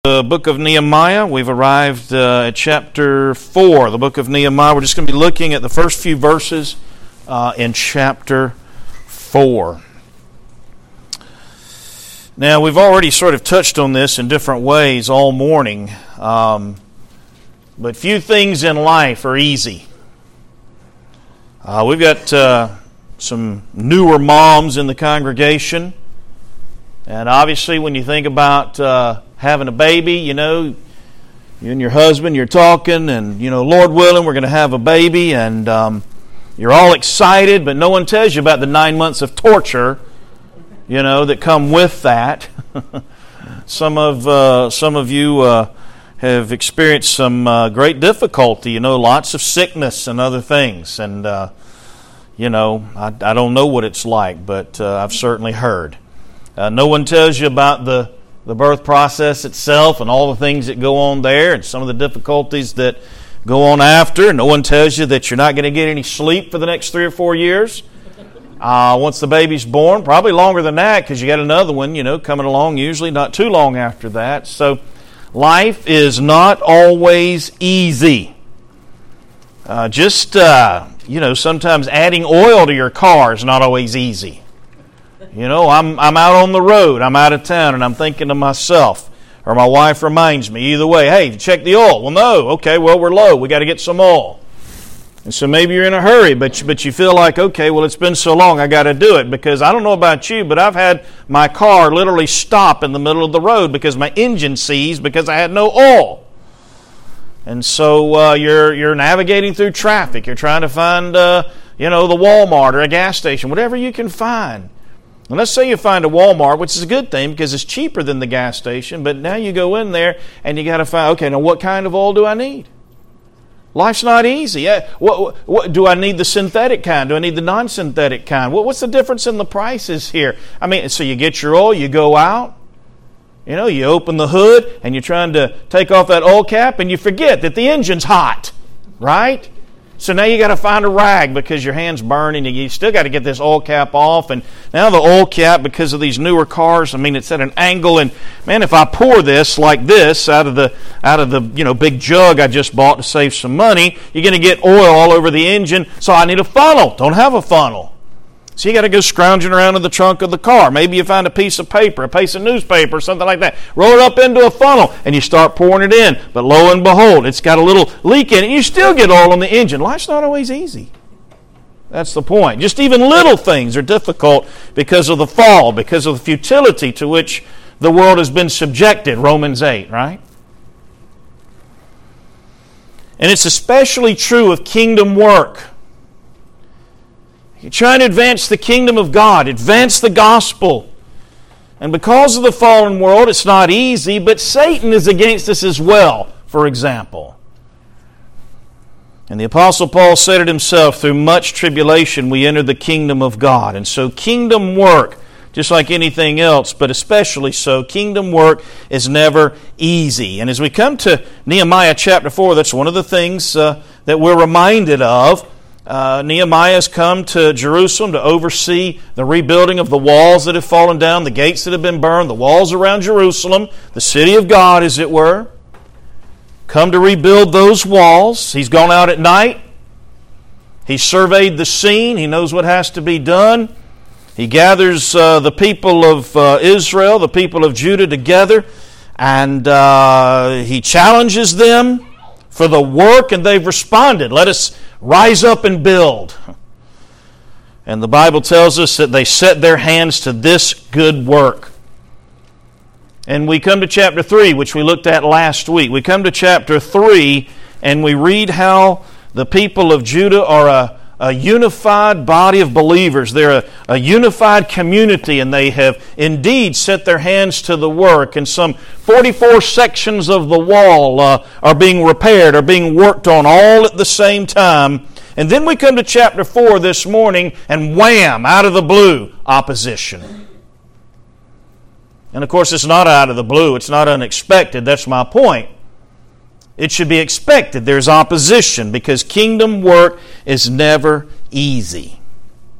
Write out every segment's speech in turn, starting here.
The book of Nehemiah. We've arrived at chapter 4, the book of Nehemiah. We're just going to be looking at the first few verses in chapter 4. Now, we've already sort of touched on this in different ways all morning, but few things in life are easy. We've got some newer moms in the congregation, and obviously when you think about having a baby, you know, you and your husband, you're talking, and, you know, Lord willing, we're going to have a baby, and you're all excited, but no one tells you about the 9 months of torture, you know, that come with that. Some of you have experienced some great difficulty, you know, lots of sickness and other things, and, you know, I don't know what it's like, but I've certainly heard. No one tells you about the birth process itself and all the things that go on there and some of the difficulties that go on after. No one tells you that you're not going to get any sleep for the next 3 or 4 years. Once the baby's born, probably longer than that because you got another one, you know, coming along, usually not too long after that. So life is not always easy. You know, sometimes adding oil to your car is not always easy. You know, I'm out on the road, I'm out of town, and I'm thinking to myself, or my wife reminds me, either way, hey, check the oil. Well, no, okay, well, we're low, we got to get some oil. And so maybe you're in a hurry, but you feel like, okay, well, it's been so long, I got to do it, because I don't know about you, but I've had my car literally stop in the middle of the road because my engine seized because I had no oil. And so you're navigating through traffic, you're trying to find, the Walmart or a gas station, whatever you can find. And let's say you find a Walmart, which is a good thing because it's cheaper than the gas station, but now you go in there and you got to find, okay, now what kind of oil do I need? Life's not easy. What do I need, the synthetic kind? Do I need the non-synthetic kind? What's the difference in the prices here? I mean, so you get your oil, you go out, you know, you open the hood and you're trying to take off that oil cap and you forget that the engine's hot, right? So now you got to find a rag because your hand's burning and you still got to get this oil cap off. And now the oil cap, because of these newer cars, I mean, it's at an angle. And man, if I pour this like this out of the big jug I just bought to save some money, you're going to get oil all over the engine. So I need a funnel. Don't have a funnel. So you got to go scrounging around in the trunk of the car. Maybe you find a piece of paper, a piece of newspaper, something like that. Roll it up into a funnel, and you start pouring it in. But lo and behold, it's got a little leak in it, and you still get oil on the engine. Life's not always easy. That's the point. Just even little things are difficult because of the fall, because of the futility to which the world has been subjected. Romans 8, right? And it's especially true of kingdom work. You're trying to advance the kingdom of God, advance the gospel. And because of the fallen world, it's not easy, but Satan is against us as well, for example. And the Apostle Paul said it himself, through much tribulation we entered the kingdom of God. And so kingdom work, just like anything else, but especially so, kingdom work is never easy. And as we come to Nehemiah chapter 4, that's one of the things that we're reminded of. Nehemiah has come to Jerusalem to oversee the rebuilding of the walls that have fallen down, the gates that have been burned, the walls around Jerusalem, the city of God, as it were. Come to rebuild those walls. He's gone out at night. He's surveyed the scene. He knows what has to be done. He gathers the people of Israel, the people of Judah together, and he challenges them for the work, and they've responded. Let us rise up and build. And the Bible tells us that they set their hands to this good work. And we come to chapter 3, which we looked at last week. We come to chapter 3, and we read how the people of Judah are a unified body of believers. They're a unified community, and they have indeed set their hands to the work. And some 44 sections of the wall are being repaired, are being worked on all at the same time. And then we come to chapter 4 this morning, and wham, out of the blue, opposition. And of course, it's not out of the blue. It's not unexpected. That's my point. It should be expected. There's opposition because kingdom work is never easy.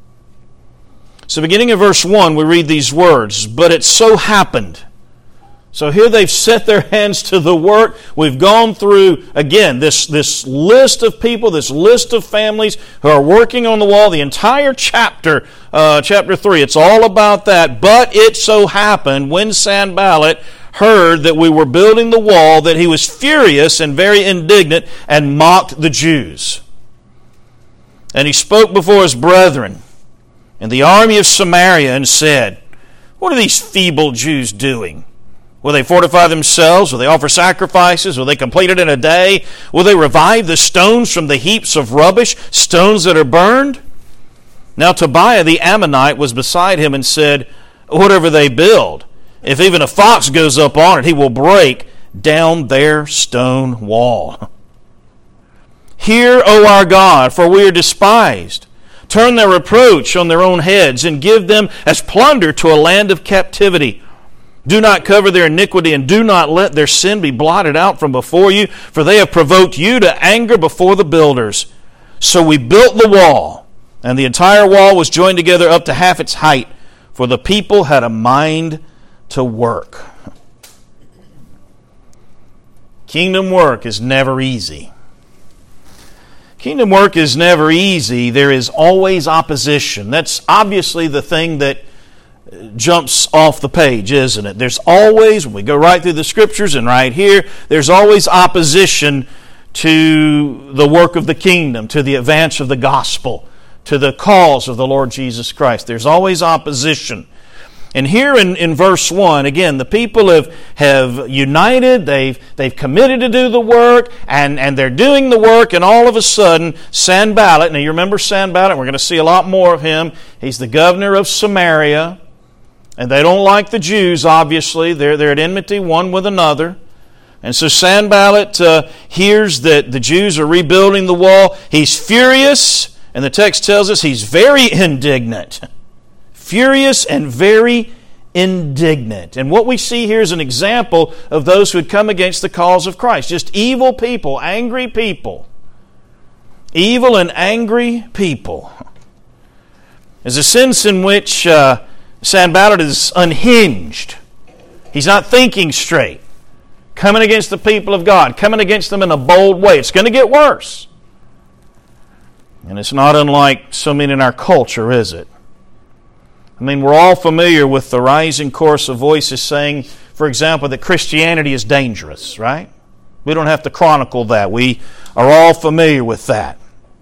So beginning in verse 1, we read these words, "But it so happened So here they've set their hands to the work. We've gone through, again, this list of people, this list of families who are working on the wall. The entire chapter 3, it's all about that. But it so happened when Sanballat heard that we were building the wall that he was furious and very indignant and mocked the Jews. And he spoke before his brethren in the army of Samaria and said, "What are these feeble Jews doing? Will they fortify themselves? Will they offer sacrifices? Will they complete it in a day? Will they revive the stones from the heaps of rubbish, stones that are burned?" Now Tobiah the Ammonite was beside him and said, "Whatever they build, if even a fox goes up on it, he will break down their stone wall. Hear, O our God, for we are despised. Turn their reproach on their own heads and give them as plunder to a land of captivity. Do not cover their iniquity, and do not let their sin be blotted out from before you, for they have provoked you to anger before the builders." So we built the wall, and the entire wall was joined together up to half its height, for the people had a mind to work. Kingdom work is never easy. Kingdom work is never easy. There is always opposition. That's obviously the thing that jumps off the page, isn't it? There's always, when we go right through the Scriptures and right here, there's always opposition to the work of the kingdom, to the advance of the gospel, to the cause of the Lord Jesus Christ. There's always opposition. And here in verse 1, again, the people have united, they've committed to do the work, and they're doing the work, and all of a sudden, Sanballat, now you remember Sanballat, we're going to see a lot more of him. He's the governor of Samaria. And they don't like the Jews, obviously. They're at enmity one with another. And so Sanballat hears that the Jews are rebuilding the wall. He's furious, and the text tells us he's very indignant. Furious and very indignant. And what we see here is an example of those who had come against the cause of Christ. Just evil people, angry people. Evil and angry people. There's a sense in which Sanballat is unhinged. He's not thinking straight. Coming against the people of God. Coming against them in a bold way. It's going to get worse. And it's not unlike so many in our culture, is it? I mean, we're all familiar with the rising chorus of voices saying, for example, that Christianity is dangerous, right? We don't have to chronicle that. We are all familiar with that.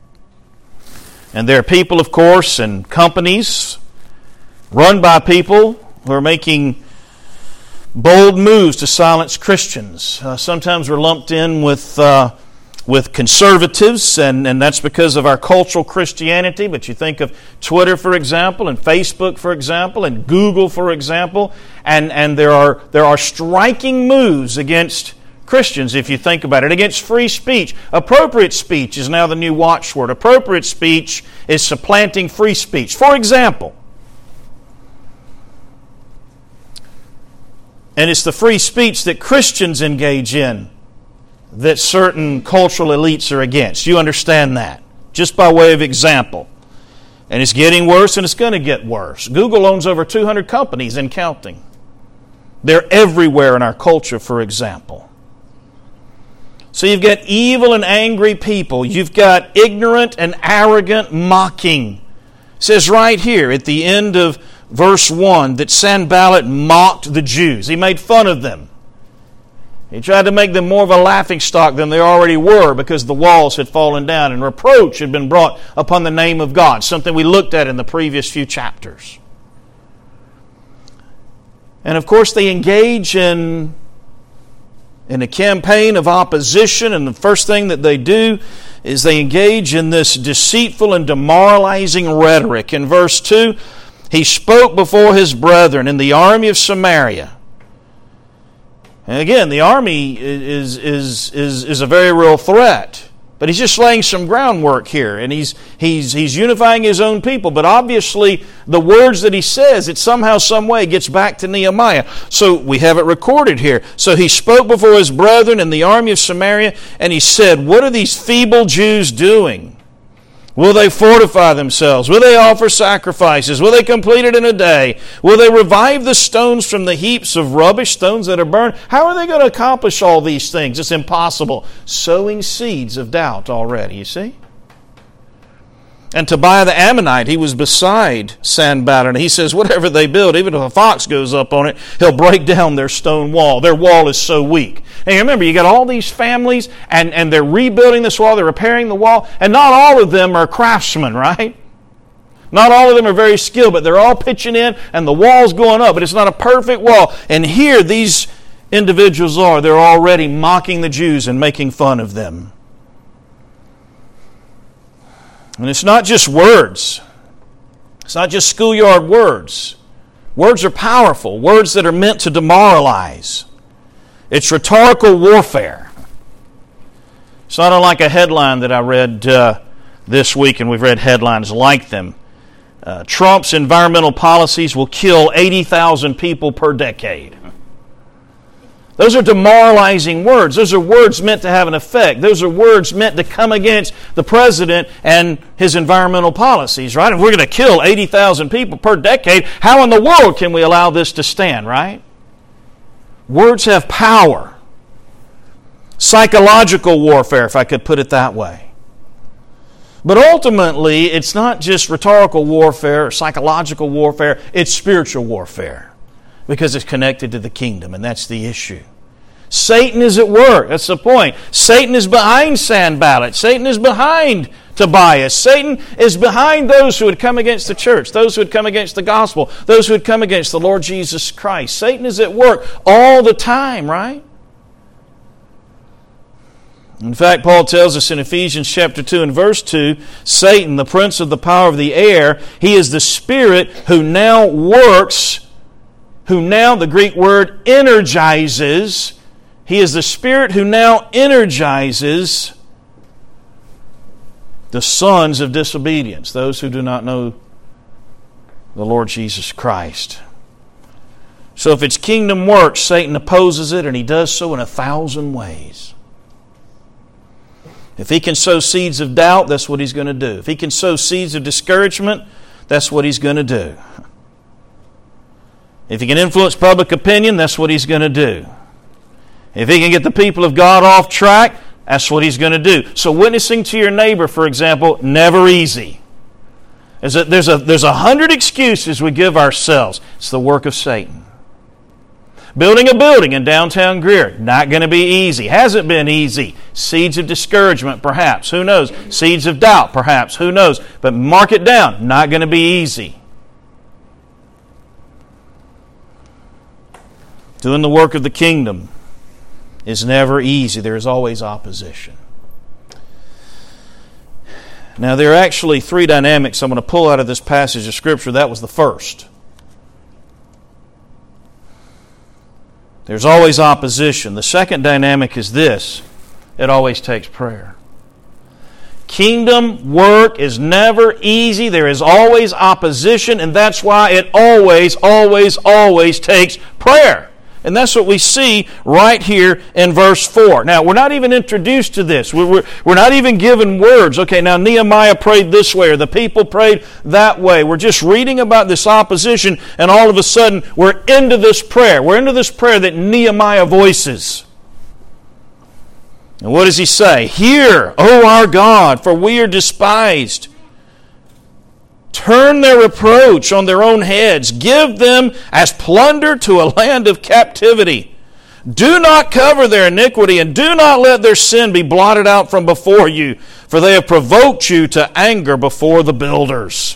And there are people, of course, and companies run by people who are making bold moves to silence Christians. Sometimes we're lumped in with conservatives, and that's because of our cultural Christianity. But you think of Twitter, for example, and Facebook, for example, and Google, for example, and there are striking moves against Christians, if you think about it, against free speech. Appropriate speech is now the new watchword. Appropriate speech is supplanting free speech. For example, and it's the free speech that Christians engage in that certain cultural elites are against. You understand that? Just by way of example. And it's getting worse, and it's going to get worse. Google owns over 200 companies and counting. They're everywhere in our culture, for example. So you've got evil and angry people. You've got ignorant and arrogant mocking. It says right here at the end of verse 1 that Sanballat mocked the Jews. He made fun of them. He tried to make them more of a laughingstock than they already were because the walls had fallen down and reproach had been brought upon the name of God, something we looked at in the previous few chapters. And of course they engage in a campaign of opposition, and the first thing that they do is they engage in this deceitful and demoralizing rhetoric. In verse 2, he spoke before his brethren in the army of Samaria. And again, the army is a very real threat. But he's just laying some groundwork here, and he's unifying his own people. But obviously, the words that he says, it somehow, some way gets back to Nehemiah. So we have it recorded here. So he spoke before his brethren in the army of Samaria, and he said, "What are these feeble Jews doing? Will they fortify themselves? Will they offer sacrifices? Will they complete it in a day? Will they revive the stones from the heaps of rubbish, stones that are burned? How are they going to accomplish all these things? It's impossible. Sowing seeds of doubt already, you see? And Tobiah the Ammonite, he was beside Sanballat, and he says, whatever they build, even if a fox goes up on it, he'll break down their stone wall. Their wall is so weak. And remember, you got all these families, and they're rebuilding this wall, they're repairing the wall, and not all of them are craftsmen, right? Not all of them are very skilled, but they're all pitching in, and the wall's going up, but it's not a perfect wall. And here these individuals are, they're already mocking the Jews and making fun of them. And it's not just words. It's not just schoolyard words. Words are powerful. Words that are meant to demoralize. It's rhetorical warfare. It's not unlike a headline that I read this week, and we've read headlines like them. Trump's environmental policies will kill 80,000 people per decade. Those are demoralizing words. Those are words meant to have an effect. Those are words meant to come against the president and his environmental policies, right? If we're going to kill 80,000 people per decade, how in the world can we allow this to stand, right? Words have power. Psychological warfare, if I could put it that way. But ultimately, it's not just rhetorical warfare or psychological warfare, it's spiritual warfare. Because it's connected to the kingdom, and that's the issue. Satan is at work. That's the point. Satan is behind Sanballat. Satan is behind Tobias. Satan is behind those who would come against the church, those who would come against the gospel, those who would come against the Lord Jesus Christ. Satan is at work all the time, right? In fact, Paul tells us in Ephesians chapter 2 and verse 2, Satan, the prince of the power of the air, he is the spirit who now works, who now, the Greek word, energizes. He is the Spirit who now energizes the sons of disobedience, those who do not know the Lord Jesus Christ. So if it's kingdom work, Satan opposes it, and he does so in 1,000 ways. If he can sow seeds of doubt, that's what he's going to do. If he can sow seeds of discouragement, that's what he's going to do. If he can influence public opinion, that's what he's going to do. If he can get the people of God off track, that's what he's going to do. So witnessing to your neighbor, for example, never easy. There's 100 excuses we give ourselves. It's the work of Satan. Building a building in downtown Greer, not going to be easy. Hasn't been easy. Seeds of discouragement, perhaps. Who knows? Seeds of doubt, perhaps. Who knows? But mark it down. Not going to be easy. Doing the work of the kingdom is never easy. There is always opposition. Now, there are actually 3 dynamics I'm going to pull out of this passage of Scripture. That was the first. There's always opposition. The second dynamic is this. It always takes prayer. Kingdom work is never easy. There is always opposition, and that's why it always takes prayer. And that's what we see right here in verse 4. Now, we're not even introduced to this. We're not even given words. Okay, now Nehemiah prayed this way, or the people prayed that way. We're just reading about this opposition, and all of a sudden, we're into this prayer. We're into this prayer that Nehemiah voices. And what does he say? Hear, O our God, for we are despised. Turn their reproach on their own heads. Give them as plunder to a land of captivity. Do not cover their iniquity, and do not let their sin be blotted out from before you, for they have provoked you to anger before the builders.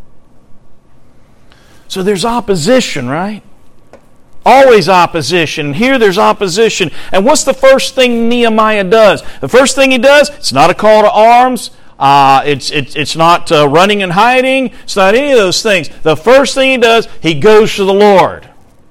So there's opposition, right? Always opposition. Here there's opposition. And what's the first thing Nehemiah does? The first thing he does, it's not a call to arms. It's not running and hiding. It's not any of those things. The first thing he does, he goes to the Lord.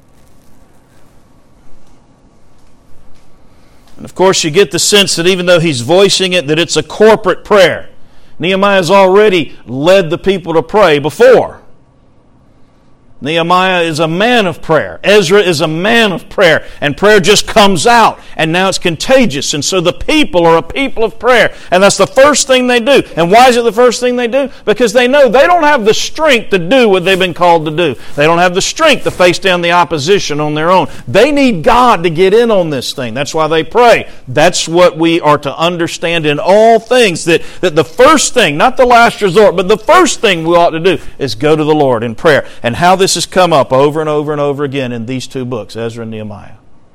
And of course you get the sense that even though he's voicing it, that it's a corporate prayer. Nehemiah's already led the people to pray before. Nehemiah is a man of prayer. Ezra is a man of prayer. And prayer just comes out. And now it's contagious. And so the people are a people of prayer. And that's the first thing they do. And why is it the first thing they do? Because they know they don't have the strength to do what they've been called to do. They don't have the strength to face down the opposition on their own. They need God to get in on this thing. That's why they pray. That's what we are to understand in all things. That the first thing, not the last resort, but the first thing we ought to do is go to the Lord in prayer. And how this has come up over and over and over again in these two books, Ezra and Nehemiah.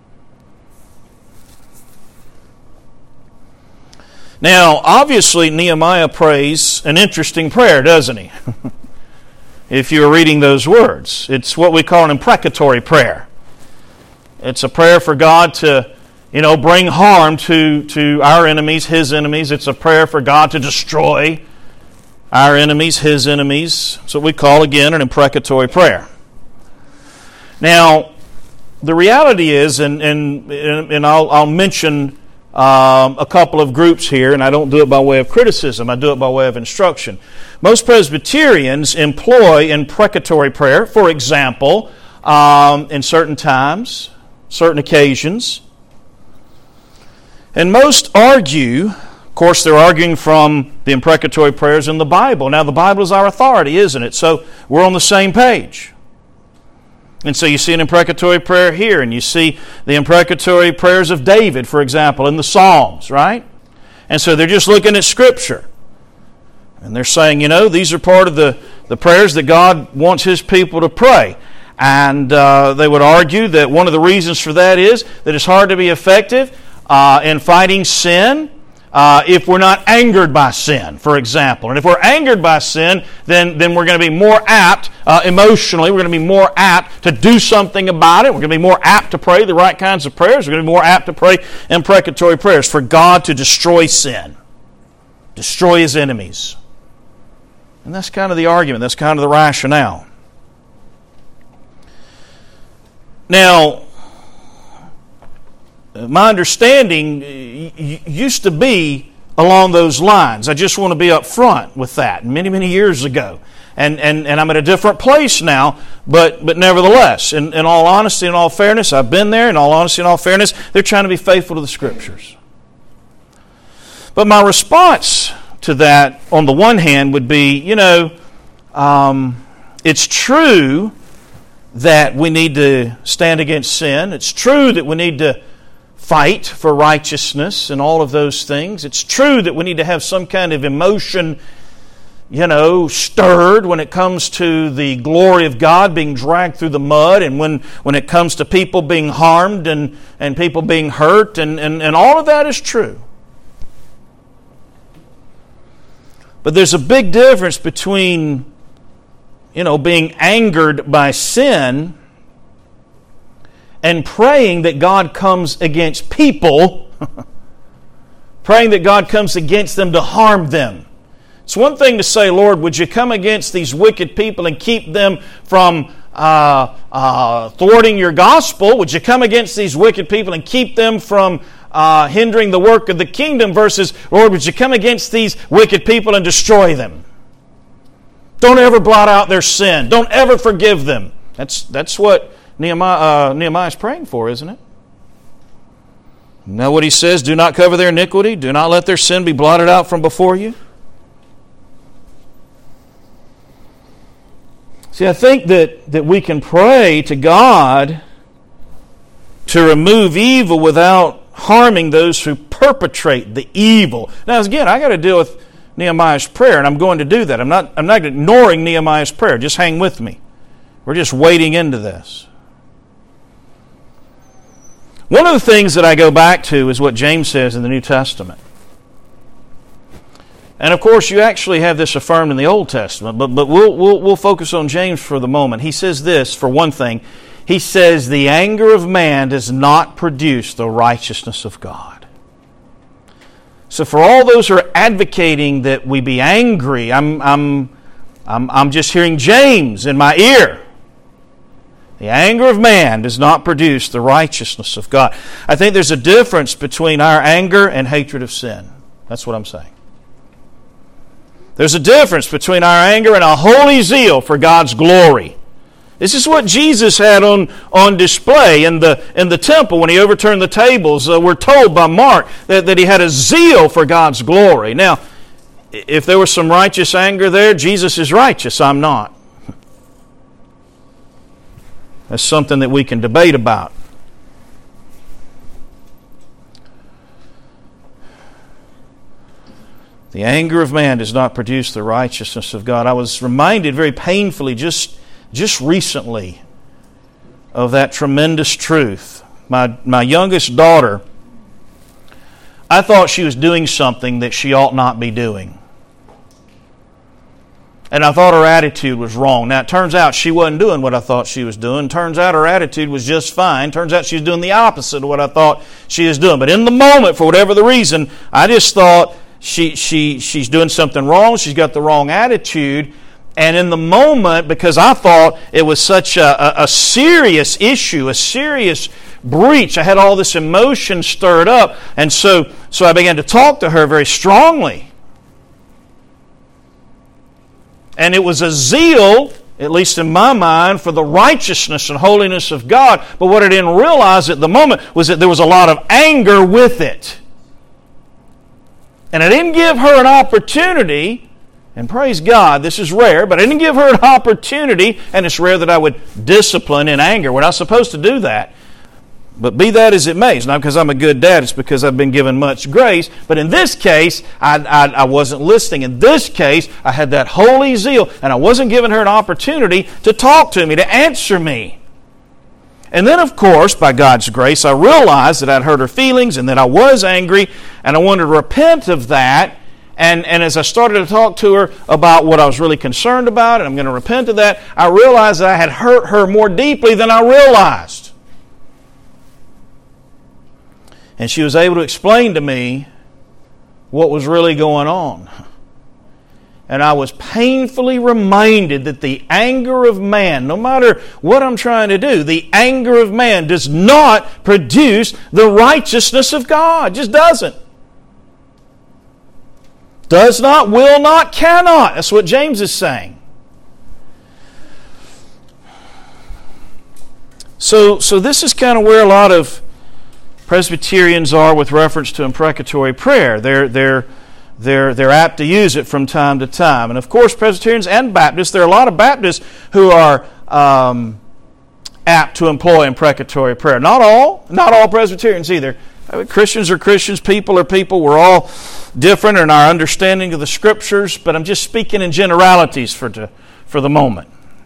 Now, obviously, Nehemiah prays an interesting prayer, doesn't he? If you're reading those words. It's what we call an imprecatory prayer. It's a prayer for God to, bring harm to our enemies, His enemies. It's a prayer for God to destroy our enemies, His enemies. That's what we call, again, an imprecatory prayer. Now, the reality is, and I'll mention a couple of groups here, and I don't do it by way of criticism, I do it by way of instruction. Most Presbyterians employ imprecatory prayer, for example, in certain times, certain occasions. And most argue, of course, they're arguing from the imprecatory prayers in the Bible. Now, the Bible is our authority, isn't it? So we're on the same page. And so you see an imprecatory prayer here, and you see the imprecatory prayers of David, for example, in the Psalms, right? And so they're just looking at Scripture. And they're saying, these are part of the prayers that God wants His people to pray. And they would argue that one of the reasons for that is that it's hard to be effective in fighting sin if we're not angered by sin, for example. And if we're angered by sin, then we're going to be more apt, emotionally, we're going to be more apt to do something about it. We're going to be more apt to pray the right kinds of prayers. We're going to be more apt to pray imprecatory prayers for God to destroy sin, destroy His enemies. And that's kind of the argument. That's kind of the rationale. Now, my understanding used to be along those lines. I just want to be up front with that. Many, many years ago. And I'm at a different place now, but nevertheless, in all honesty and all fairness, I've been there. In all honesty and all fairness, they're trying to be faithful to the Scriptures. But my response to that, on the one hand, would be, it's true that we need to stand against sin. It's true that we need to fight for righteousness and all of those things. It's true that we need to have some kind of emotion, stirred when it comes to the glory of God being dragged through the mud, and when it comes to people being harmed and people being hurt, and all of that is true. But there's a big difference between, being angered by sin and praying that God comes against people, praying that God comes against them to harm them. It's one thing to say, Lord, would you come against these wicked people and keep them from thwarting your gospel? Would you come against these wicked people and keep them from hindering the work of the kingdom? Versus, Lord, would you come against these wicked people and destroy them? Don't ever blot out their sin. Don't ever forgive them. That's what Nehemiah is praying for, isn't it? Now what he says, do not cover their iniquity. Do not let their sin be blotted out from before you. See, I think that we can pray to God to remove evil without harming those who perpetrate the evil. Now, again, I got to deal with Nehemiah's prayer, and I'm going to do that. I'm not ignoring Nehemiah's prayer. Just hang with me. We're just wading into this. One of the things that I go back to is what James says in the New Testament. And of course, you actually have this affirmed in the Old Testament, but we'll focus on James for the moment. He says this, for one thing. He says, the anger of man does not produce the righteousness of God. So for all those who are advocating that we be angry, I'm just hearing James in my ear. The anger of man does not produce the righteousness of God. I think there's a difference between our anger and hatred of sin. That's what I'm saying. There's a difference between our anger and a holy zeal for God's glory. This is what Jesus had on display in the temple when he overturned the tables. We're told by Mark that he had a zeal for God's glory. Now, if there was some righteous anger there, Jesus is righteous. I'm not. That's something that we can debate about. The anger of man does not produce the righteousness of God. I was reminded very painfully just recently of that tremendous truth. My youngest daughter, I thought she was doing something that she ought not be doing. And I thought her attitude was wrong. Now, it turns out she wasn't doing what I thought she was doing. Turns out her attitude was just fine. Turns out she was doing the opposite of what I thought she was doing. But in the moment, for whatever the reason, I just thought she's doing something wrong. She's got the wrong attitude. And in the moment, because I thought it was such a serious issue, a serious breach, I had all this emotion stirred up. And so I began to talk to her very strongly. And it was a zeal, at least in my mind, for the righteousness and holiness of God. But what I didn't realize at the moment was that there was a lot of anger with it. And I didn't give her an opportunity, and praise God, this is rare, but I didn't give her an opportunity, and it's rare that I would discipline in anger. We're not supposed to do that. But be that as it may, it's not because I'm a good dad, it's because I've been given much grace. But in this case, I wasn't listening. In this case, I had that holy zeal, and I wasn't giving her an opportunity to talk to me, to answer me. And then, of course, by God's grace, I realized that I'd hurt her feelings and that I was angry, and I wanted to repent of that. And as I started to talk to her about what I was really concerned about, and I'm going to repent of that, I realized that I had hurt her more deeply than I realized. And she was able to explain to me what was really going on. And I was painfully reminded that the anger of man, no matter what I'm trying to do, the anger of man does not produce the righteousness of God. It just doesn't. Does not, will not, cannot. That's what James is saying. So this is kind of where a lot of Presbyterians are with reference to imprecatory prayer. They're apt to use it from time to time. And of course, Presbyterians and Baptists, there are a lot of Baptists who are apt to employ imprecatory prayer. Not all Presbyterians either. Christians are Christians, people are people. We're all different in our understanding of the Scriptures, but I'm just speaking in generalities for the moment.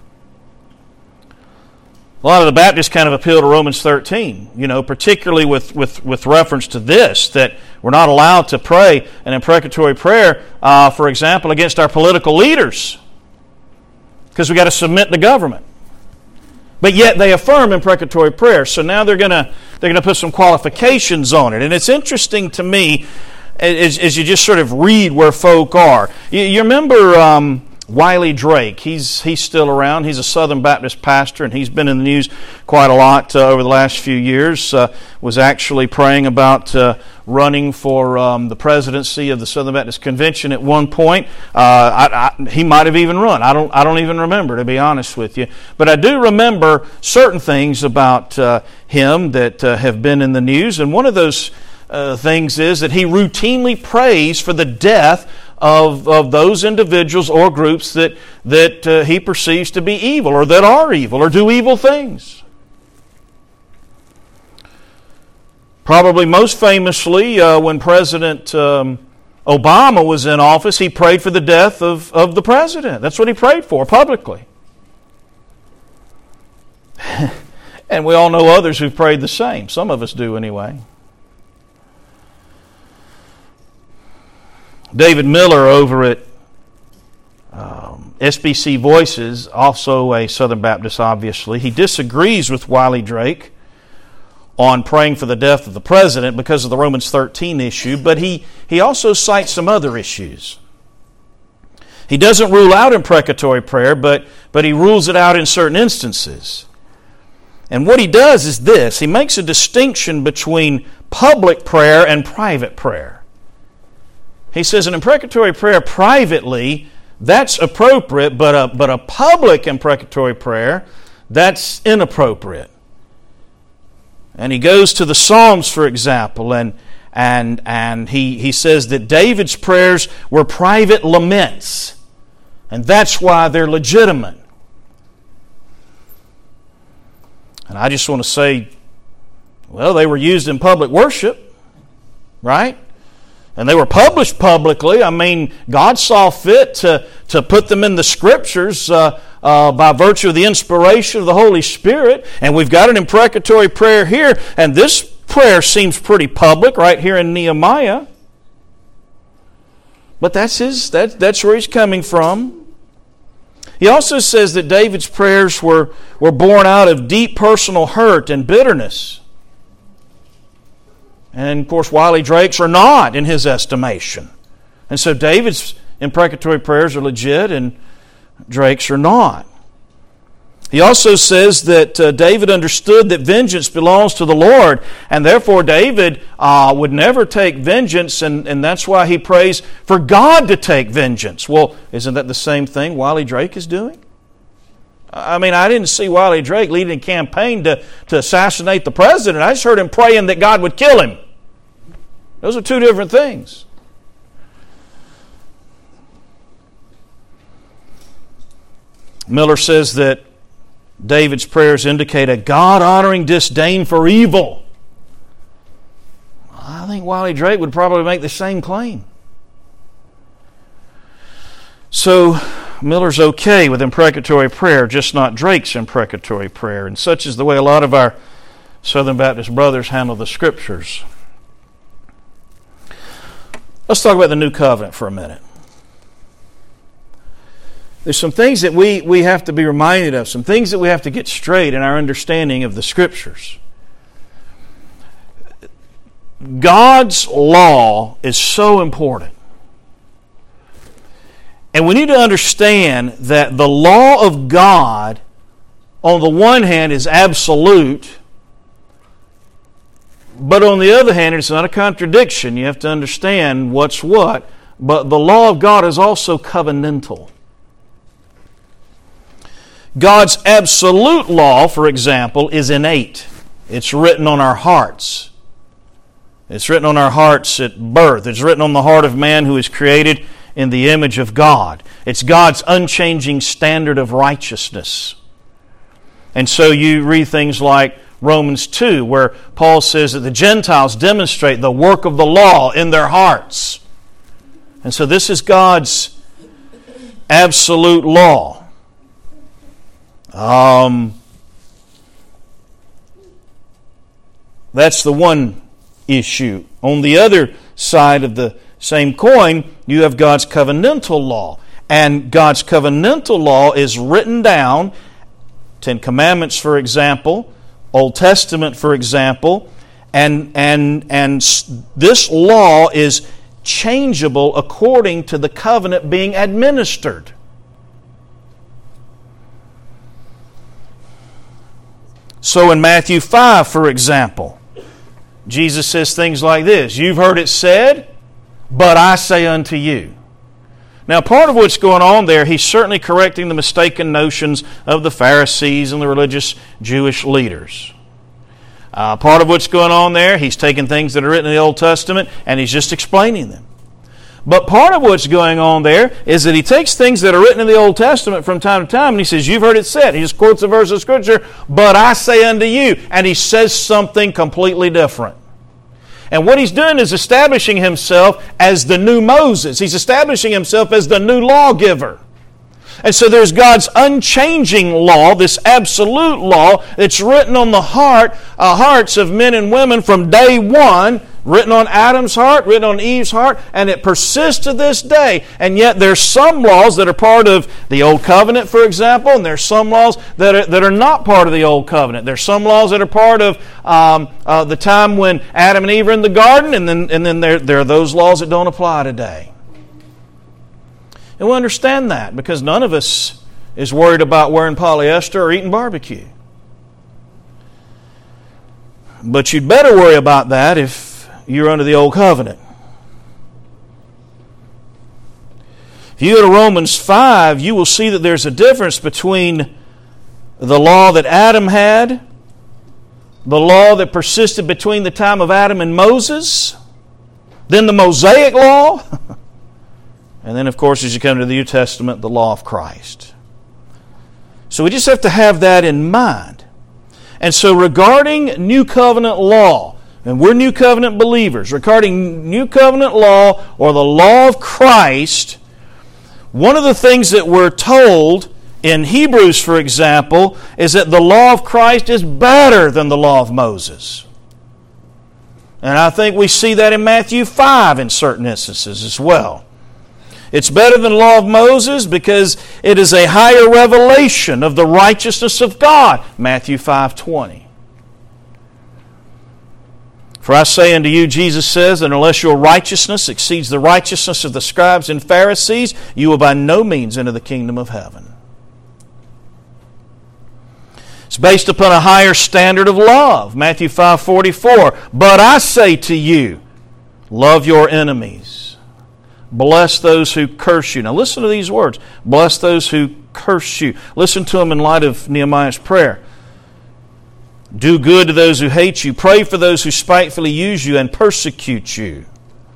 A lot of the Baptists kind of appeal to Romans 13, particularly with reference to this, that we're not allowed to pray an imprecatory prayer, for example, against our political leaders, because we've got to submit to government. But yet they affirm imprecatory prayer, so now they're going to put some qualifications on it. And it's interesting to me, as you just sort of read where folk are. You remember Wiley Drake. He's still around. He's a Southern Baptist pastor, and he's been in the news quite a lot over the last few years. Was actually praying about running for the presidency of the Southern Baptist Convention at one point. He might have even run. I don't even remember, to be honest with you. But I do remember certain things about him that have been in the news, and one of those things is that he routinely prays for the death of those individuals or groups that he perceives to be evil or that are evil or do evil things. Probably most famously, when President Obama was in office, he prayed for the death of the president. That's what he prayed for publicly. And we all know others who've prayed the same. Some of us do anyway. David Miller over at SBC Voices, also a Southern Baptist obviously, he disagrees with Wiley Drake on praying for the death of the president because of the Romans 13 issue, but he also cites some other issues. He doesn't rule out imprecatory prayer, but he rules it out in certain instances. And what he does is this: he makes a distinction between public prayer and private prayer. He says an imprecatory prayer privately, that's appropriate, but a public imprecatory prayer, that's inappropriate. And he goes to the Psalms, for example, and he says that David's prayers were private laments, and that's why they're legitimate. And I just want to say, well, they were used in public worship, right? And they were published publicly. I mean, God saw fit to put them in the Scriptures by virtue of the inspiration of the Holy Spirit. And we've got an imprecatory prayer here. And this prayer seems pretty public right here in Nehemiah. But that's where he's coming from. He also says that David's prayers were born out of deep personal hurt and bitterness. And, of course, Wiley Drake's are not in his estimation. And so David's imprecatory prayers are legit and Drake's are not. He also says that David understood that vengeance belongs to the Lord, and therefore David would never take vengeance, and that's why he prays for God to take vengeance. Well, isn't that the same thing Wiley Drake is doing? I mean, I didn't see Wiley Drake leading a campaign to assassinate the president. I just heard him praying that God would kill him. Those are two different things. Miller says that David's prayers indicate a God-honoring disdain for evil. I think Wiley Drake would probably make the same claim. So, Miller's okay with imprecatory prayer, just not Drake's imprecatory prayer. And such is the way a lot of our Southern Baptist brothers handle the Scriptures. Let's talk about the New Covenant for a minute. There's some things that we have to be reminded of, some things that we have to get straight in our understanding of the Scriptures. God's law is so important. And we need to understand that the law of God, on the one hand, is absolute, but on the other hand, it's not a contradiction. You have to understand what's what. But the law of God is also covenantal. God's absolute law, for example, is innate. It's written on our hearts. It's written on our hearts at birth. It's written on the heart of man who is created in the image of God. It's God's unchanging standard of righteousness. And so you read things like Romans 2, where Paul says that the Gentiles demonstrate the work of the law in their hearts. And so this is God's absolute law. That's the one issue. On the other side of the same coin, you have God's covenantal law. And God's covenantal law is written down, Ten Commandments, for example, Old Testament, for example, and this law is changeable according to the covenant being administered. So in Matthew 5, for example, Jesus says things like this: "You've heard it said, but I say unto you." Now, part of what's going on there, he's certainly correcting the mistaken notions of the Pharisees and the religious Jewish leaders. Part of what's going on there, he's taking things that are written in the Old Testament and he's just explaining them. But part of what's going on there is that he takes things that are written in the Old Testament from time to time and he says, "You've heard it said." He just quotes a verse of Scripture, "But I say unto you." And he says something completely different. And what he's doing is establishing himself as the new Moses. He's establishing himself as the new lawgiver. And so there's God's unchanging law, this absolute law that's written on the hearts of men and women from day one, written on Adam's heart, written on Eve's heart, and it persists to this day. And yet there's some laws that are part of the Old Covenant, for example, and there's some laws that are not part of the Old Covenant. There's some laws that are part of the time when Adam and Eve were in the garden, and then there are those laws that don't apply today. And we understand that because none of us is worried about wearing polyester or eating barbecue. But you'd better worry about that if you're under the Old Covenant. If you go to Romans 5, you will see that there's a difference between the law that Adam had, the law that persisted between the time of Adam and Moses, then the Mosaic law, and then, of course, as you come to the New Testament, the law of Christ. So we just have to have that in mind. And so regarding New Covenant law, and we're New Covenant believers, regarding New Covenant law or the law of Christ, one of the things that we're told in Hebrews, for example, is that the law of Christ is better than the law of Moses. And I think we see that in Matthew 5 in certain instances as well. It's better than the law of Moses because it is a higher revelation of the righteousness of God. Matthew 5:20. For I say unto you, Jesus says, that unless your righteousness exceeds the righteousness of the scribes and Pharisees, you will by no means enter the kingdom of heaven. It's based upon a higher standard of love. Matthew 5:44. But I say to you, love your enemies. Bless those who curse you. Now listen to these words. Bless those who curse you. Listen to them in light of Nehemiah's prayer. Do good to those who hate you. Pray for those who spitefully use you and persecute you.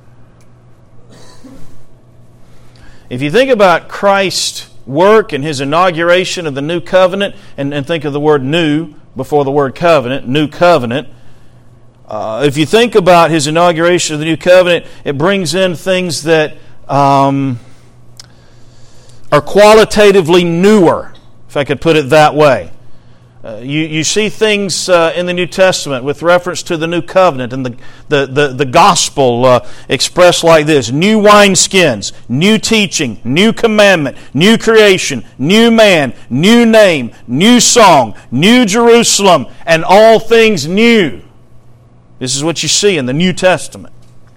If you think about Christ's work and His inauguration of the new covenant, and think of the word new before the word covenant, new covenant. If you think about His inauguration of the new covenant, it brings in things that are qualitatively newer, if I could put it that way. You see things in the New Testament with reference to the New Covenant and the gospel expressed like this. New wineskins, new teaching, new commandment, new creation, new man, new name, new song, new Jerusalem, and all things new. This is what you see in the New Testament.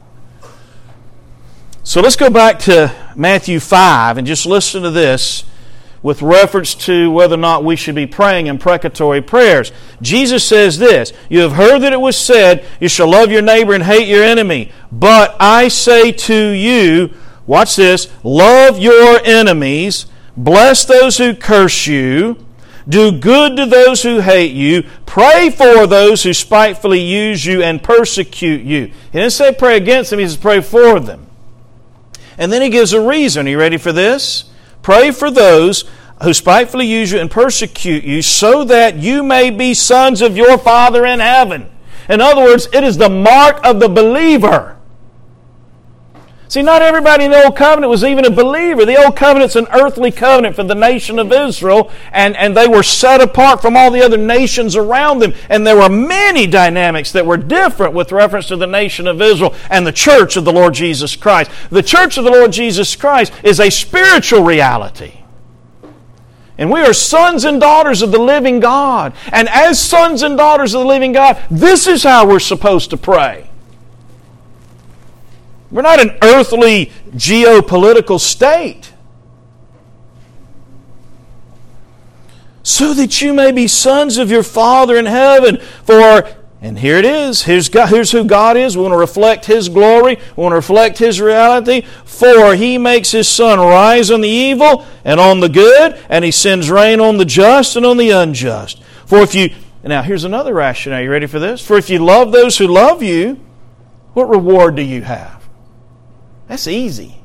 So let's go back to Matthew 5 and just listen to this with reference to whether or not we should be praying imprecatory prayers. Jesus says this, you have heard that it was said, you shall love your neighbor and hate your enemy. But I say to you, watch this, love your enemies, bless those who curse you, do good to those who hate you, pray for those who spitefully use you and persecute you. He didn't say pray against them, he says pray for them. And then he gives a reason. Are you ready for this? Pray for those who spitefully use you and persecute you, so that you may be sons of your Father in heaven. In other words, it is the mark of the believer. See, not everybody in the Old Covenant was even a believer. The Old Covenant's an earthly covenant for the nation of Israel, and they were set apart from all the other nations around them. And there were many dynamics that were different with reference to the nation of Israel and the church of the Lord Jesus Christ. The church of the Lord Jesus Christ is a spiritual reality. And we are sons and daughters of the living God. And as sons and daughters of the living God, this is how we're supposed to pray. We're not an earthly geopolitical state. So that you may be sons of your Father in heaven. For, and here it is, here's who God is. We want to reflect His glory. We want to reflect His reality. For He makes His sun rise on the evil and on the good, and He sends rain on the just and on the unjust. For if you, now here's another rationale. Are you ready for this? For if you love those who love you, what reward do you have? That's easy.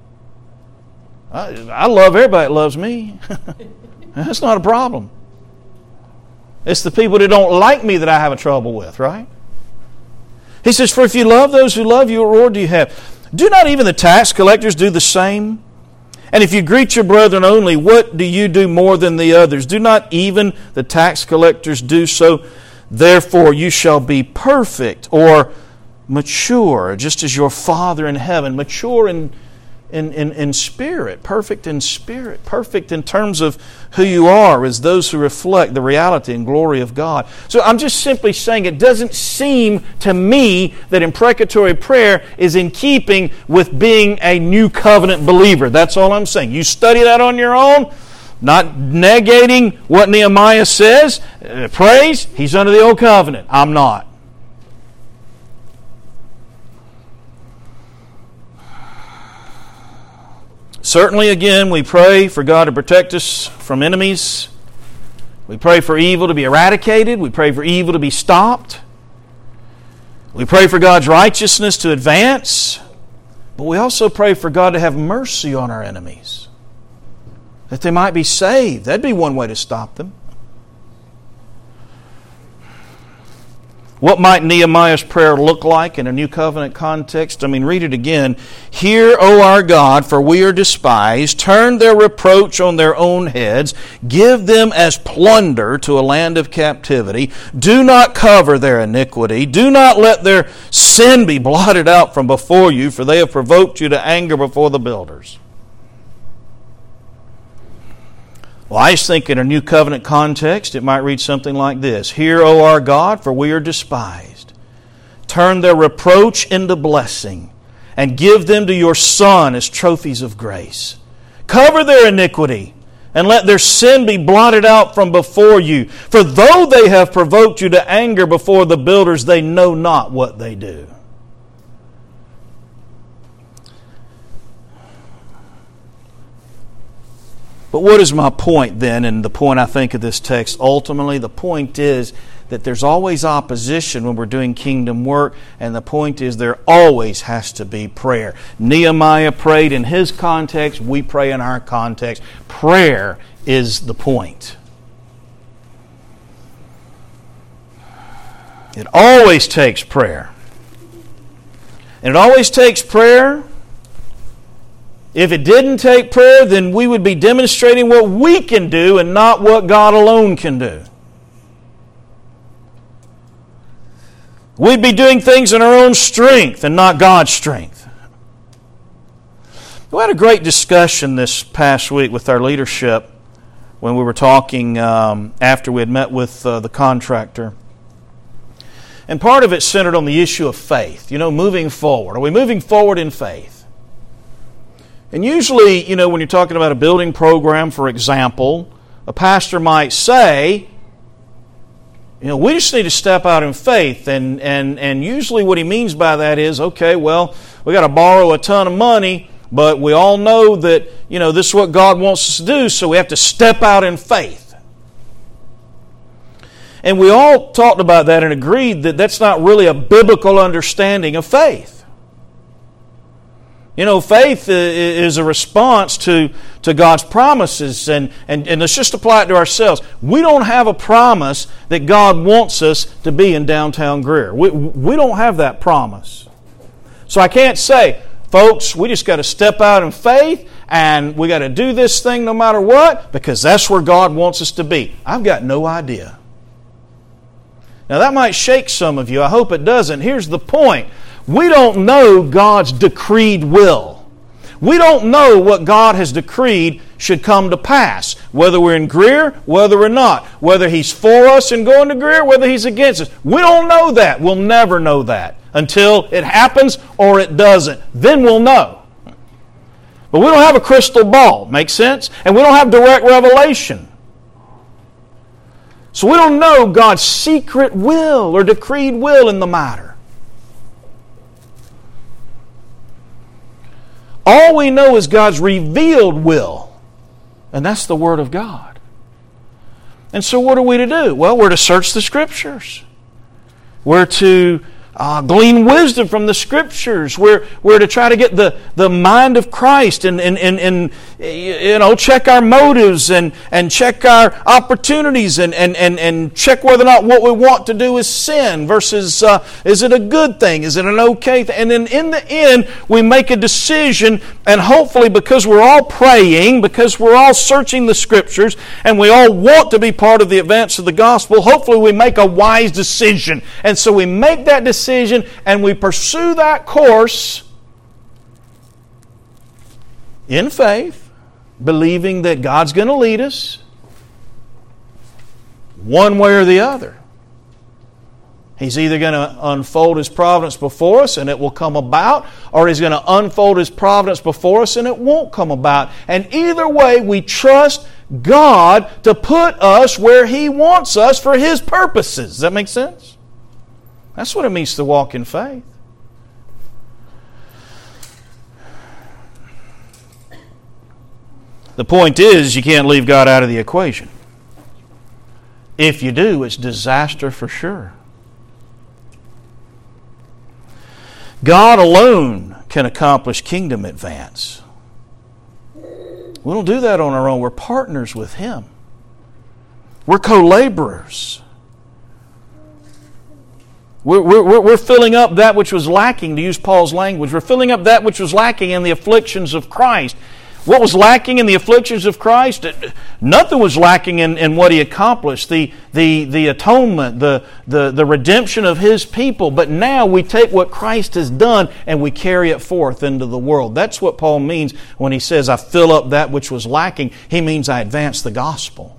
I love everybody that loves me. That's not a problem. It's the people that don't like me that I have a trouble with, right? He says, for if you love those who love you, what reward do you have? Do not even the tax collectors do the same? And if you greet your brethren only, what do you do more than the others? Do not even the tax collectors do so? Therefore you shall be perfect, or mature, just as your Father in heaven. Mature in spirit, perfect in terms of who you are, as those who reflect the reality and glory of God. So I'm just simply saying it doesn't seem to me that imprecatory prayer is in keeping with being a new covenant believer. That's all I'm saying. You study that on your own, not negating what Nehemiah says. Praise, he's under the old covenant. I'm not. Certainly, again, we pray for God to protect us from enemies, We pray for evil to be eradicated. We pray for evil to be stopped. We pray for God's righteousness to advance. But we also pray for God to have mercy on our enemies, that they might be saved. That'd be one way to stop them. What might Nehemiah's prayer look like in a New Covenant context? Read it again. Hear, O our God, for we are despised. Turn their reproach on their own heads. Give them as plunder to a land of captivity. Do not cover their iniquity. Do not let their sin be blotted out from before you, for they have provoked you to anger before the builders. Well, I just think in a New Covenant context, it might read something like this. Hear, O our God, for we are despised. Turn their reproach into blessing, and give them to your Son as trophies of grace. Cover their iniquity, and let their sin be blotted out from before you. For though they have provoked you to anger before the builders, they know not what they do. But what is my point then, and the point I think of this text ultimately? The point is that there's always opposition when we're doing kingdom work, and the point is there always has to be prayer. Nehemiah prayed in his context, we pray in our context. Prayer is the point. It always takes prayer. And it always takes prayer. If it didn't take prayer, then we would be demonstrating what we can do and not what God alone can do. We'd be doing things in our own strength and not God's strength. We had a great discussion this past week with our leadership when we were talking after we had met with the contractor. And part of it centered on the issue of faith. Moving forward. Are we moving forward in faith? And usually, when you're talking about a building program, for example, a pastor might say, we just need to step out in faith. And usually what he means by that is, okay, well, we got to borrow a ton of money, but we all know that, this is what God wants us to do, so we have to step out in faith. And we all talked about that and agreed that that's not really a biblical understanding of faith. Faith is a response to God's promises, and let's just apply it to ourselves. We don't have a promise that God wants us to be in downtown Greer. We don't have that promise. So I can't say, folks, we just got to step out in faith, and we got to do this thing no matter what, because that's where God wants us to be. I've got no idea. Now that might shake some of you. I hope it doesn't. Here's the point. We don't know God's decreed will. We don't know what God has decreed should come to pass. Whether we're in Greer, whether we're not. Whether He's for us in going to Greer, whether He's against us. We don't know that. We'll never know that until it happens or it doesn't. Then we'll know. But we don't have a crystal ball. Make sense? And we don't have direct revelation. So we don't know God's secret will or decreed will in the matter. All we know is God's revealed will, and that's the Word of God. And so what are we to do? Well, we're to search the Scriptures. We're to glean wisdom from the Scriptures. We're to try to get the mind of Christ and check our motives and check our opportunities and check whether or not what we want to do is sin versus is it a good thing? Is it an okay thing? And then in the end, we make a decision, and hopefully because we're all praying, because we're all searching the Scriptures, and we all want to be part of the advance of the gospel, hopefully we make a wise decision. And so we make that decision and we pursue that course in faith, believing that God's going to lead us one way or the other. He's either going to unfold His providence before us and it will come about, or He's going to unfold His providence before us and it won't come about. And either way, we trust God to put us where He wants us for His purposes. Does that make sense? That's what it means to walk in faith. The point is, you can't leave God out of the equation. If you do, it's disaster for sure. God alone can accomplish kingdom advance. We don't do that on our own. We're partners with Him. We're co-laborers. We're filling up that which was lacking, to use Paul's language. We're filling up that which was lacking in the afflictions of Christ. What was lacking in the afflictions of Christ? Nothing was lacking in what He accomplished, the atonement, the redemption of His people. But now we take what Christ has done and we carry it forth into the world. That's what Paul means when he says, I fill up that which was lacking. He means I advance the gospel.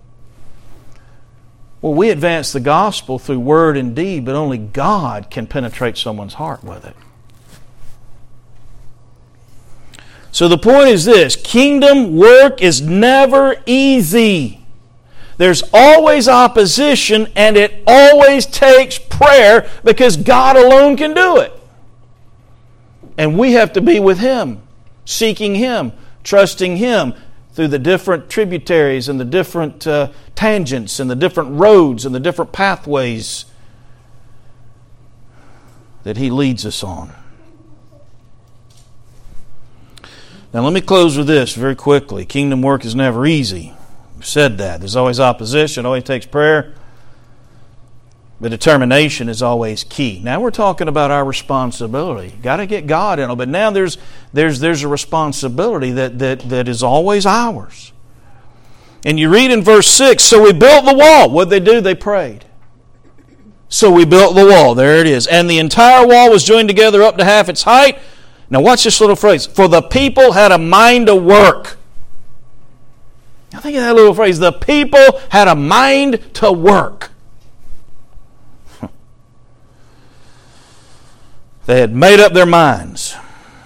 Well, we advance the gospel through word and deed, but only God can penetrate someone's heart with it. So the point is this: kingdom work is never easy. There's always opposition, and it always takes prayer because God alone can do it. And we have to be with Him, seeking Him, trusting Him through the different tributaries and the different tangents and the different roads and the different pathways that He leads us on. Now let me close with this very quickly. Kingdom work is never easy. We've said that. There's always opposition. It always takes prayer. But determination is always key. Now we're talking about our responsibility. Got to get God in it. But now there's a responsibility that is always ours. And you read in verse 6, so we built the wall. What did they do? They prayed. So we built the wall. There it is. And the entire wall was joined together up to half its height. Now watch this little phrase. For the people had a mind to work. Now think of that little phrase. The people had a mind to work. They had made up their minds.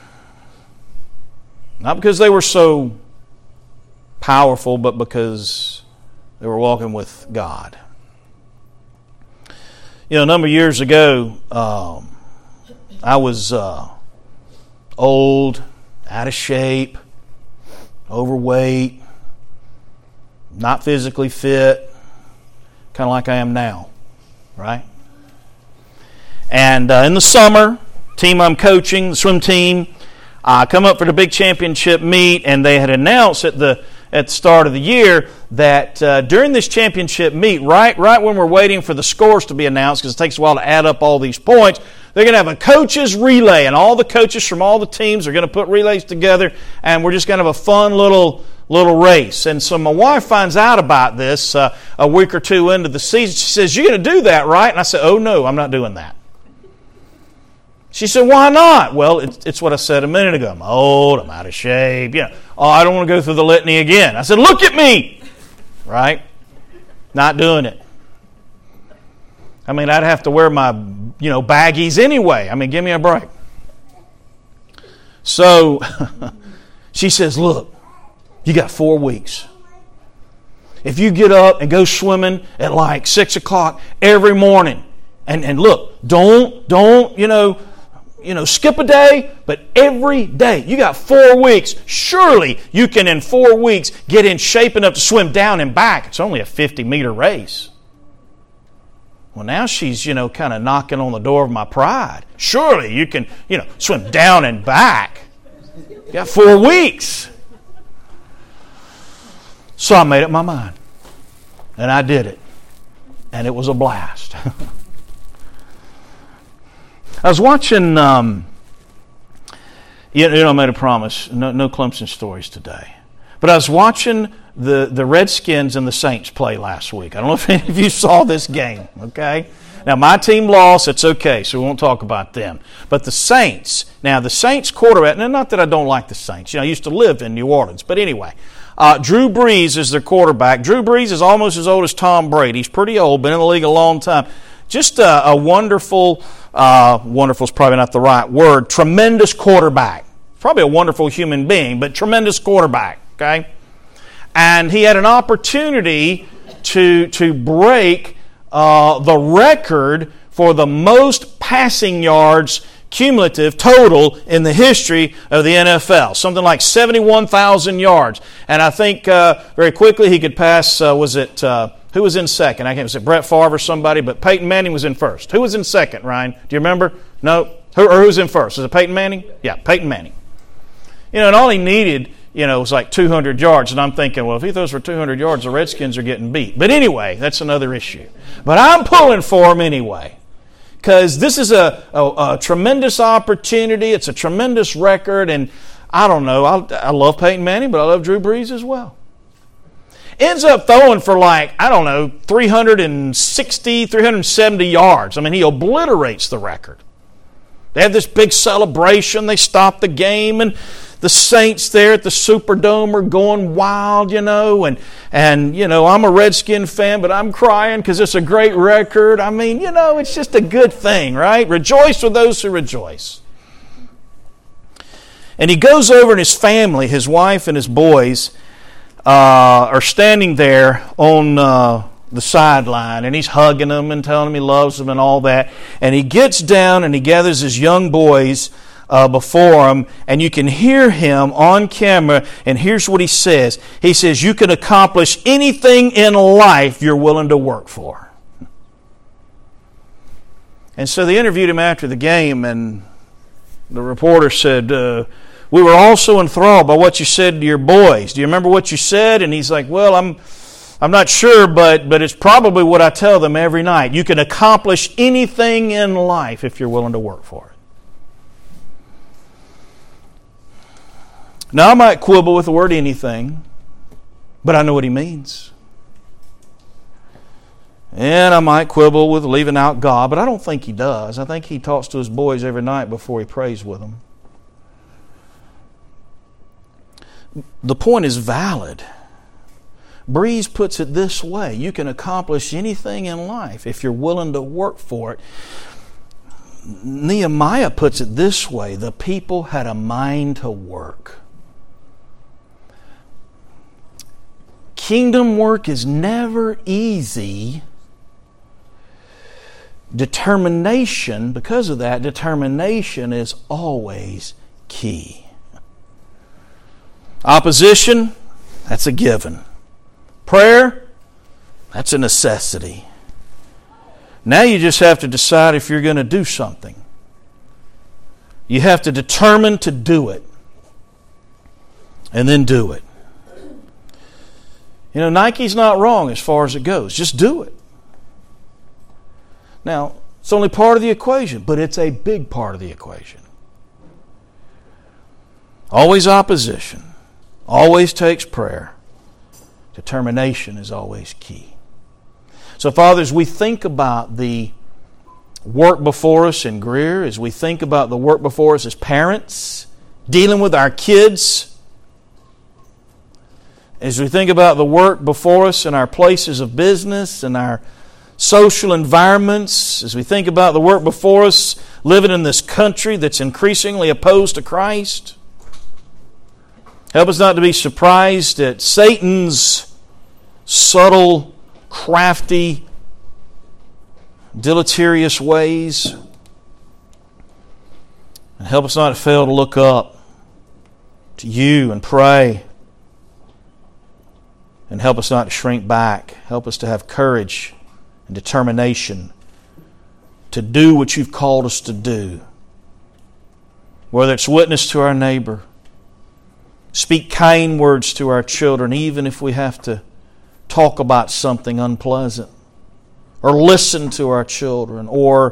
Not because they were so powerful, but because they were walking with God. You know, a number of years ago, I was old, out of shape, overweight, not physically fit, kind of like I am now, right? And in the summer, team I'm coaching, the swim team, I come up for the big championship meet, and they had announced at the start of the year that during this championship meet, right when we're waiting for the scores to be announced, because it takes a while to add up all these points, they're going to have a coaches relay, and all the coaches from all the teams are going to put relays together, and we're just going to have a fun little race. And so my wife finds out about this a week or two into the season. She says, "You're going to do that, right?" And I said, "Oh no, I'm not doing that." She said, "Why not?" Well, it's what I said a minute ago. I'm old, I'm out of shape. I don't want to go through the litany again. I said, "Look at me!" Right? Not doing it. I mean, I'd have to wear my, baggies anyway. I mean, give me a break. So, she says, "Look, you got 4 weeks. If you get up and go swimming at like 6 o'clock every morning, and look, don't, skip a day, but every day. You got 4 weeks. Surely you can, in 4 weeks, get in shape enough to swim down and back. It's only a 50-meter race." Well, now she's, kind of knocking on the door of my pride. Surely you can, swim down and back. You got 4 weeks. So I made up my mind. And I did it. And it was a blast. I was watching, I made a promise, no Clemson stories today. But I was watching the Redskins and the Saints play last week. I don't know if any of you saw this game, okay? Now, my team lost, it's okay, so we won't talk about them. But the Saints quarterback, now not that I don't like the Saints. I used to live in New Orleans. But anyway, Drew Brees is their quarterback. Drew Brees is almost as old as Tom Brady. He's pretty old, been in the league a long time. Just a wonderful, wonderful is probably not the right word, tremendous quarterback. Probably a wonderful human being, but tremendous quarterback, okay? And he had an opportunity to break the record for the most passing yards cumulative total in the history of the NFL. Something like 71,000 yards. And I think very quickly he could pass, Who was in second? I can't say Brett Favre or somebody, but Peyton Manning was in first. Who was in second, Ryan? Do you remember? No? Who's in first? Was it Peyton Manning? Yeah, Peyton Manning. And all he needed, was like 200 yards. And I'm thinking, well, if he throws for 200 yards, the Redskins are getting beat. But anyway, that's another issue. But I'm pulling for him anyway. Because this is a tremendous opportunity. It's a tremendous record. And I don't know. I love Peyton Manning, but I love Drew Brees as well. Ends up throwing for 360, 370 yards. I mean, he obliterates the record. They have this big celebration. They stop the game, and the Saints there at the Superdome are going wild, and I'm a Redskin fan, but I'm crying because it's a great record. I mean, it's just a good thing, right? Rejoice with those who rejoice. And he goes over, and his family, his wife and his boys, are standing there on the sideline, and he's hugging them and telling them he loves them and all that. And he gets down and he gathers his young boys before him, and you can hear him on camera, and here's what he says. He says, you can accomplish anything in life you're willing to work for. And so they interviewed him after the game, and the reporter said, we were all so enthralled by what you said to your boys. Do you remember what you said? And he's like, well, I'm not sure, but it's probably what I tell them every night. You can accomplish anything in life if you're willing to work for it. Now, I might quibble with the word anything, but I know what he means. And I might quibble with leaving out God, but I don't think he does. I think he talks to his boys every night before he prays with them. The point is valid. Brees puts it this way: you can accomplish anything in life if you're willing to work for it. Nehemiah puts it this way: the people had a mind to work. Kingdom work is never easy. Determination, because of that, determination is always key. Opposition, that's a given. Prayer, that's a necessity. Now you just have to decide if you're going to do something. You have to determine to do it. And then do it. Nike's not wrong as far as it goes. Just do it. Now, it's only part of the equation, but it's a big part of the equation. Always opposition. Always takes prayer. Determination is always key. So, Father, as we think about the work before us in Greer, as we think about the work before us as parents, dealing with our kids, as we think about the work before us in our places of business and our social environments, as we think about the work before us living in this country that's increasingly opposed to Christ, help us not to be surprised at Satan's subtle, crafty, deleterious ways. And help us not to fail to look up to you and pray. And help us not to shrink back. Help us to have courage and determination to do what you've called us to do. Whether it's witness to our neighbor, speak kind words to our children, even if we have to talk about something unpleasant, or listen to our children, or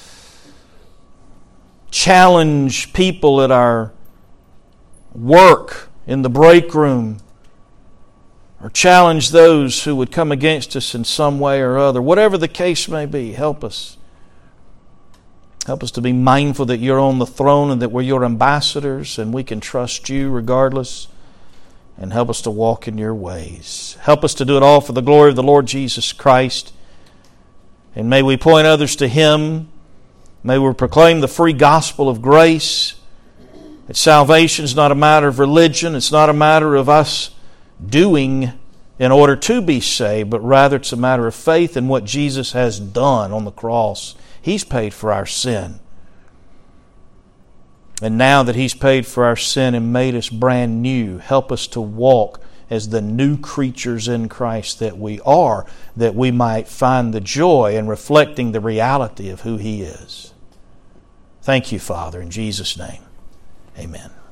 challenge people at our work in the break room, or challenge those who would come against us in some way or other. Whatever the case may be, help us. Help us to be mindful that you're on the throne and that we're your ambassadors and we can trust you regardless. And help us to walk in your ways. Help us to do it all for the glory of the Lord Jesus Christ. And may we point others to Him. May we proclaim the free gospel of grace. That salvation is not a matter of religion. It's not a matter of us doing in order to be saved, but rather it's a matter of faith in what Jesus has done on the cross. He's paid for our sin. And now that He's paid for our sin and made us brand new, help us to walk as the new creatures in Christ that we are, that we might find the joy in reflecting the reality of who He is. Thank you, Father, in Jesus' name. Amen.